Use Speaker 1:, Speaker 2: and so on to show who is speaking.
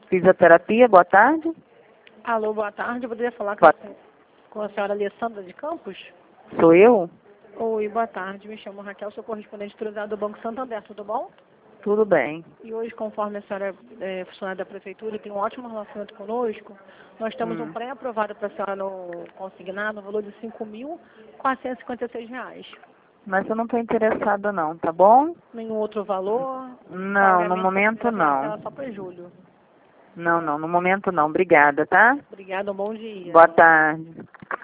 Speaker 1: Fisioterapia, boa tarde.
Speaker 2: Alô, boa tarde. Eu poderia falar com a senhora Alessandra de Campos?
Speaker 1: Sou eu?
Speaker 2: Oi, boa tarde. Me chamo Raquel, sou correspondente autorizado do Banco Santander, tudo bom?
Speaker 1: Tudo bem.
Speaker 2: E hoje, conforme a senhora é funcionária da Prefeitura e tem um ótimo relacionamento conosco, nós temos um pré-aprovado para a senhora no consignado no valor de R$ 5.456.
Speaker 1: Mas eu não estou interessada não, tá bom?
Speaker 2: Nenhum outro valor?
Speaker 1: Não, no momento não.
Speaker 2: Só para julho.
Speaker 1: Não, no momento não. Obrigada, tá?
Speaker 2: Obrigada, um bom dia.
Speaker 1: Boa tarde.